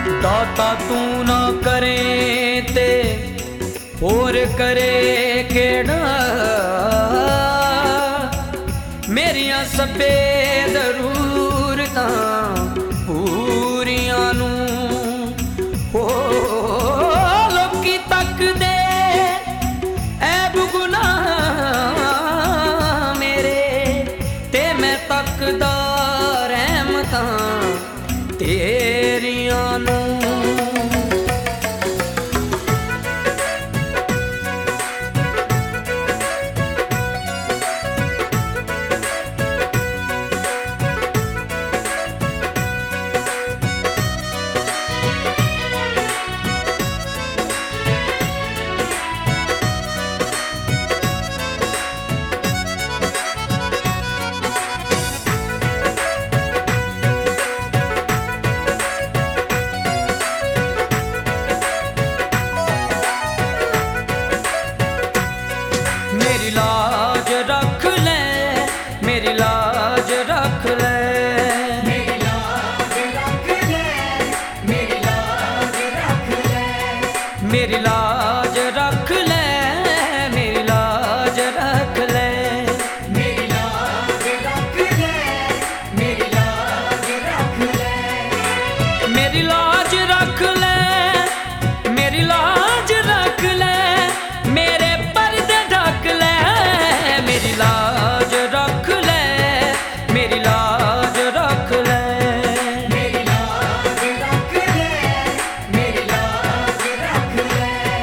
दाता तू ना करे ते और करे केड़ा मेरिया सबे जरूरतां पूरियां नू हो लोकी तक दे ऐब गुनाह मेरे ते मैं तकदा रहमतां तेरियां नू। मेरी लाज रख ले, मेरी लाज रख ले, मेरी लाज रख ले, मेरी लाज रख ले, मेरी लाज रख ले, मेरी लाज रख ले, मेरी लाज रख ले, मेरी लाज रख ले, मेरी लाज रख ले, मेरी लाज रख ले, मेरे पर्दे ढक ले, मेरी लाज रख ले, मेरी लाज रख ले। मेरी लाज रख ले, मेरी लाज रख ले।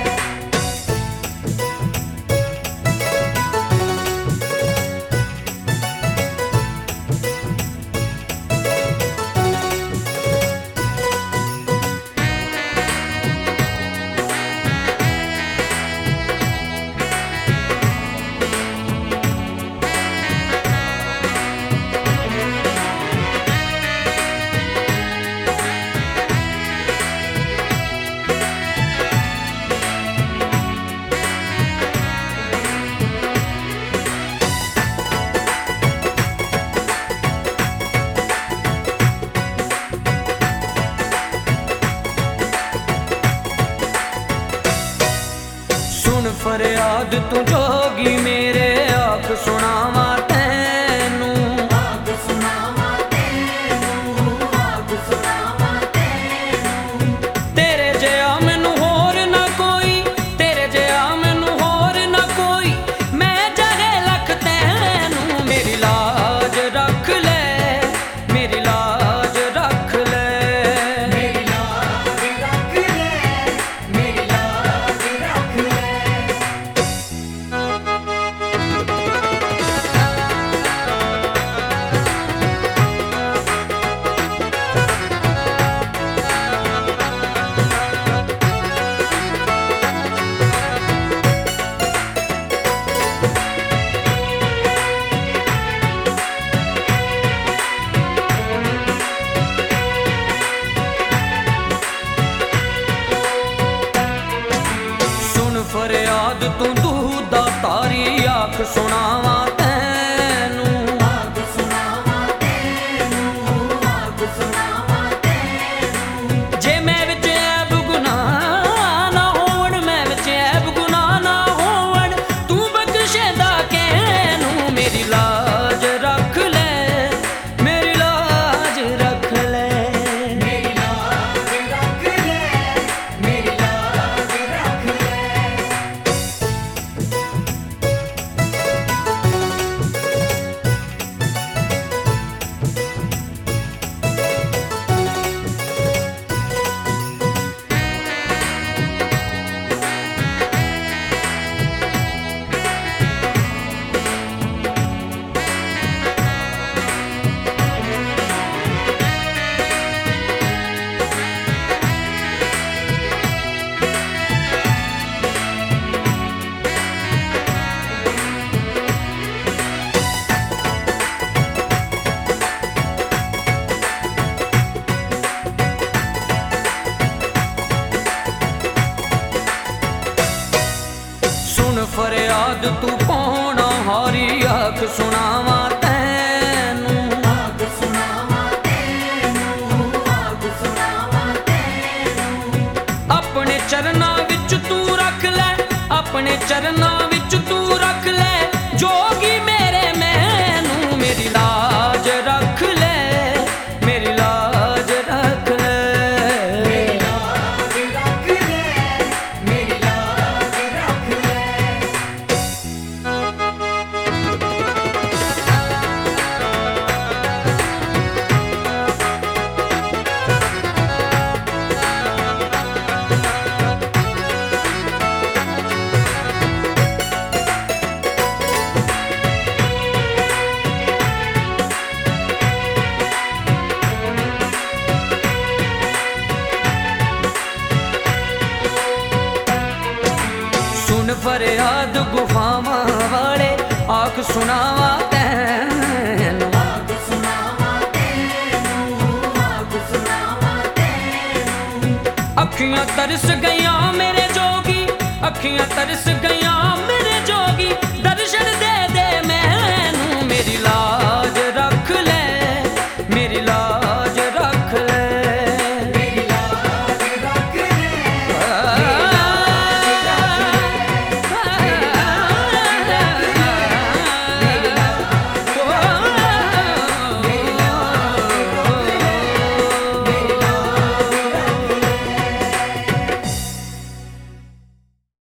सुन फरियाद तू जोगी मेरे आख सुनावा तैनू, आग सुनावा तेनू, आग सुनावा तेनू, तेरे जिया मैनू होर ना कोई, तेरे जिया मैनू होर ना कोई, मैं जहे लख तैनू। मेरी लाज रख ले, मेरी लाज रख ले, मेरी लाज रख ले, मेरी लाज रख ले। सुन फरियाद तू दूध दा तारी आख सुनावा तैनू, आग सुनावा तेनू, आग सुनावा तेनू, जे मैं विच ऐब गुनाह ना होवण, मैं विच ऐब गुनाह ना होवण, तू बख्शेंदा कैनू। मेरी लाज रख ले, मेरी लाज रख ले, मेरी लाज रख ले, मेरी लाज रख ले। फरियाद तू पौना हारी आख सुनावा तैनू, आग सुनावा तेनू, आग सुनावा तेनू। अपने चरनां विच तू रख ले जोगी मेरे मैनू मेरी लाज रख ले मेरी लाज रख ले मेरी लाज रख ले मेरी लाज रख ले सुन फरियाद गुफावां वाले आख सुनावा तैनू आग सुनावा तेनू आग सुनावा तेनू अखियां तरस गईयां मेरे जोगी अखियां तरस गईयां